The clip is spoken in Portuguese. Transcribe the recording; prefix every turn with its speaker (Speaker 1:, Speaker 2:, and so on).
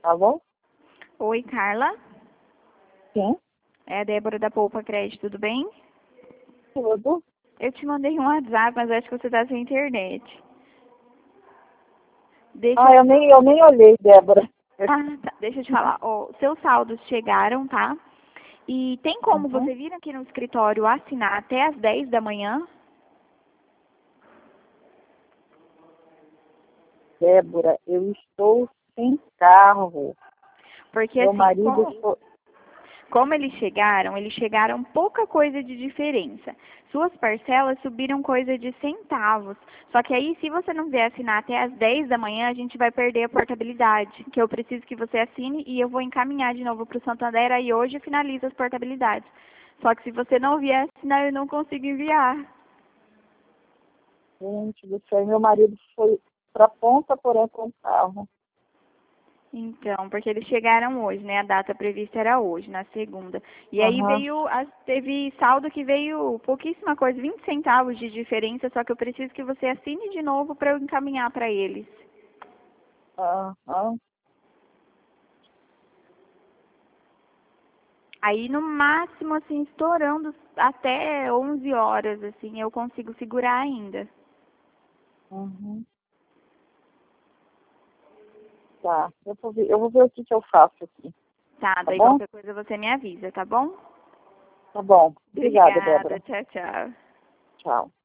Speaker 1: Alô?
Speaker 2: Oi, Carla.
Speaker 1: Sim,
Speaker 2: É a Débora da Poupa Crédito, tudo bem?
Speaker 1: tudo.
Speaker 2: Eu te mandei um WhatsApp, mas acho que você tá sem internet. Deixa eu...
Speaker 1: Eu nem olhei, Débora.
Speaker 2: Tá. Deixa eu te falar. Ó, seus saldos chegaram, tá? E tem como
Speaker 1: Uhum.
Speaker 2: você vir aqui no escritório assinar até às 10 da manhã?
Speaker 1: Débora, eu estou sem carro.
Speaker 2: Porque
Speaker 1: Meu
Speaker 2: assim,
Speaker 1: marido foi...
Speaker 2: como eles chegaram pouca coisa de diferença. Suas parcelas subiram coisa de centavos. Só que aí, se você não vier assinar até às 10 da manhã, a gente vai perder a portabilidade. Que eu preciso que você assine e eu vou encaminhar de novo para o Santander. Aí hoje finaliza as portabilidades. Só que se você não vier assinar, eu não consigo enviar.
Speaker 1: Gente do céu, meu marido foi para Ponta Porã com o carro.
Speaker 2: Então, porque eles chegaram hoje, né? A data prevista era hoje, na segunda. E aí
Speaker 1: Aham.
Speaker 2: teve saldo que veio pouquíssima coisa, 20 centavos de diferença, só que eu preciso que você assine de novo para eu encaminhar para eles.
Speaker 1: Aham.
Speaker 2: Aí no máximo, assim, estourando até 11 horas, assim, eu consigo segurar ainda.
Speaker 1: Uhum. Tá, eu vou ver o que eu faço aqui.
Speaker 2: Tá,
Speaker 1: Tá
Speaker 2: daí
Speaker 1: bom?
Speaker 2: qualquer coisa você me avisa, tá bom?
Speaker 1: Tá bom. Obrigada,
Speaker 2: Obrigada,
Speaker 1: Débora.
Speaker 2: tchau, tchau.
Speaker 1: Tchau.